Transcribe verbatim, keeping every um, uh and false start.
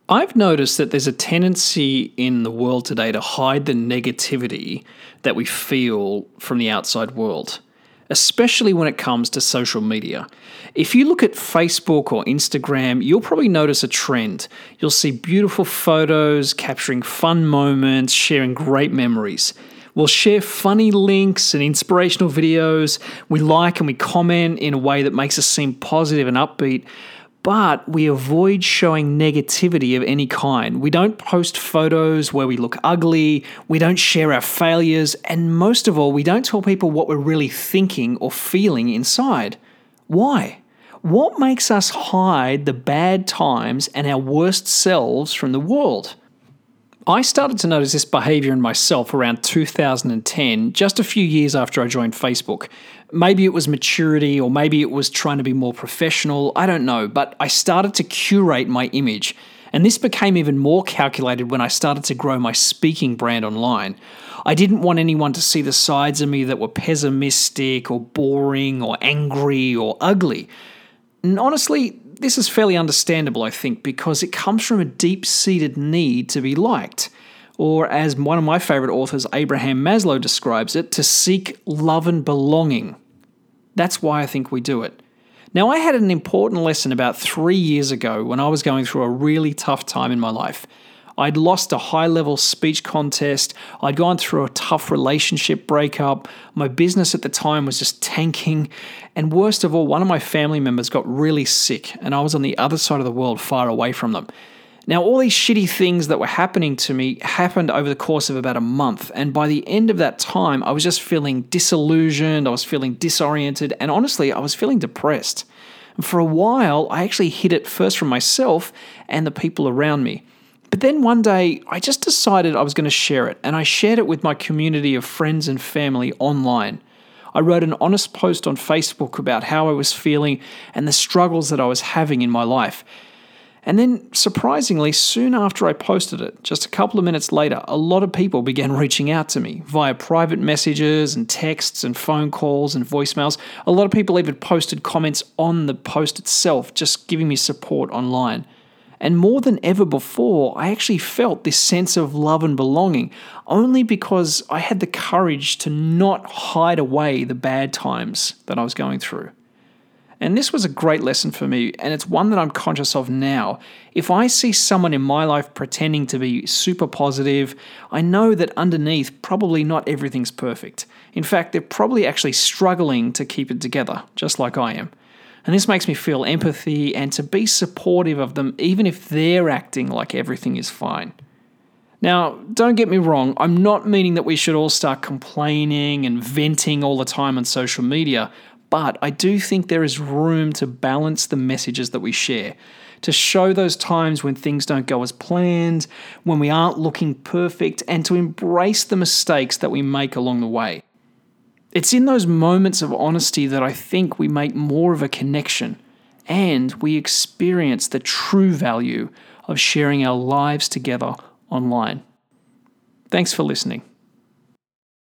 I've noticed that there's a tendency in the world today to hide the negativity that we feel from the outside world, especially when it comes to social media. If you look at Facebook or Instagram, you'll probably notice a trend. You'll see beautiful photos, capturing fun moments, sharing great memories. We'll share funny links and inspirational videos. We like and we comment in a way that makes us seem positive and upbeat. But we avoid showing negativity of any kind. We don't post photos where we look ugly, we don't share our failures, and most of all, we don't tell people what we're really thinking or feeling inside. Why? What makes us hide the bad times and our worst selves from the world? I started to notice this behavior in myself around two thousand ten, just a few years after I joined Facebook. Maybe it was maturity, or maybe it was trying to be more professional, I don't know, but I started to curate my image. And this became even more calculated when I started to grow my speaking brand online. I didn't want anyone to see the sides of me that were pessimistic or boring or angry or ugly. And honestly, this is fairly understandable, I think, because it comes from a deep-seated need to be liked. Or as one of my favorite authors, Abraham Maslow, describes it, to seek love and belonging. That's why I think we do it. Now, I had an important lesson about three years ago when I was going through a really tough time in my life. I'd lost a high-level speech contest, I'd gone through a tough relationship breakup, my business at the time was just tanking, and worst of all, one of my family members got really sick, and I was on the other side of the world, far away from them. Now, all these shitty things that were happening to me happened over the course of about a month, and by the end of that time, I was just feeling disillusioned, I was feeling disoriented, and honestly, I was feeling depressed. And for a while, I actually hid it first from myself and the people around me. But then one day, I just decided I was going to share it, and I shared it with my community of friends and family online. I wrote an honest post on Facebook about how I was feeling and the struggles that I was having in my life. And then, surprisingly, soon after I posted it, just a couple of minutes later, a lot of people began reaching out to me via private messages and texts and phone calls and voicemails. A lot of people even posted comments on the post itself, just giving me support online. And more than ever before, I actually felt this sense of love and belonging, only because I had the courage to not hide away the bad times that I was going through. And this was a great lesson for me, and it's one that I'm conscious of now. If I see someone in my life pretending to be super positive, I know that underneath, probably not everything's perfect. In fact, they're probably actually struggling to keep it together, just like I am. And this makes me feel empathy and to be supportive of them, even if they're acting like everything is fine. Now, don't get me wrong, I'm not meaning that we should all start complaining and venting all the time on social media, but I do think there is room to balance the messages that we share, to show those times when things don't go as planned, when we aren't looking perfect, and to embrace the mistakes that we make along the way. It's in those moments of honesty that I think we make more of a connection, and we experience the true value of sharing our lives together online. Thanks for listening.